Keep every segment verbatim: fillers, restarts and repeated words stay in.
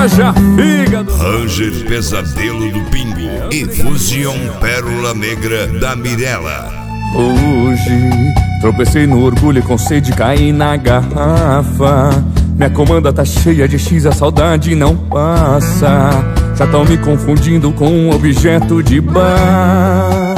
haja fígado. Ranger Pesadelo do Pingo e Fusion Pérola Negra da Mirella. Hoje tropecei no orgulho e com sede caí na garrafa. Minha comanda tá cheia de X, a saudade não passa. Já tão me confundindo com um objeto de bar.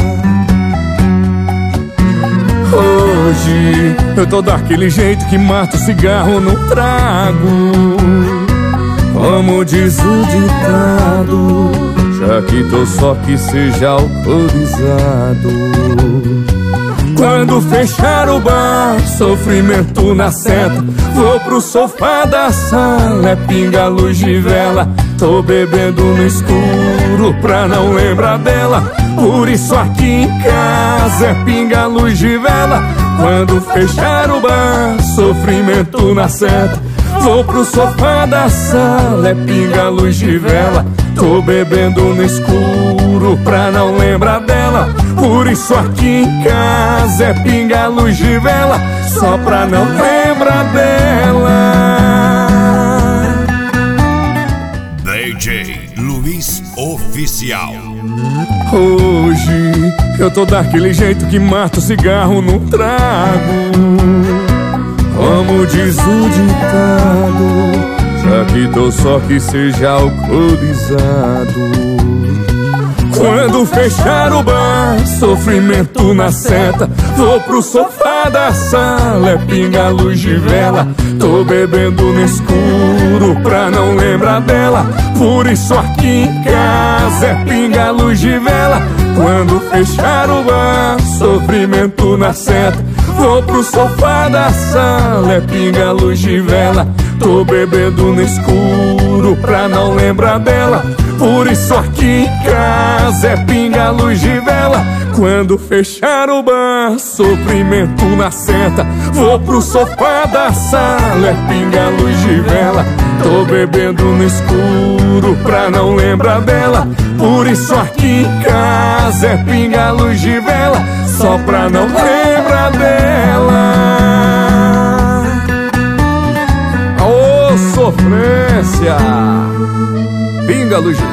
Hoje eu tô daquele jeito que mata o cigarro no trago. Como diz o ditado, já que tô só que seja alcoolizado. Quando fechar o bar, sofrimento na seta. Vou pro sofá da sala, é pinga, luz de vela. Tô bebendo no escuro pra não lembrar dela. Por isso aqui em casa é pinga, luz de vela. Quando fechar o bar, sofrimento na seta. Vou pro sofá da sala, é pinga, luz de vela. Tô bebendo no escuro pra não lembrar dela. Por isso aqui em casa é pinga, luz de vela. Só pra não lembrar dela. D J Luiz Oficial. Hoje eu tô daquele jeito que mata o cigarro no trago. Como diz o ditado, já que tô só que seja alcoolizado. Quando fechar o bar, sofrimento na seta. Vou pro sofá da sala, é pinga, luz de vela. Tô bebendo no escuro pra não lembrar dela. Por isso aqui em casa é pinga, luz de vela. Quando fechar o bar, sofrimento na seta. Vou pro sofá da sala, é pinga, luz de vela. Tô bebendo no escuro pra não lembrar dela. Por isso aqui em casa é pinga, luz de vela. Quando fechar o bar, sofrimento na seta. Vou pro sofá da sala, é pinga, luz de vela. Tô bebendo no escuro pra não lembrar dela. Por isso aqui em casa é pinga, luz de vela. Só pra não lembrar dela. Ô, sofrência! Pinga, luz de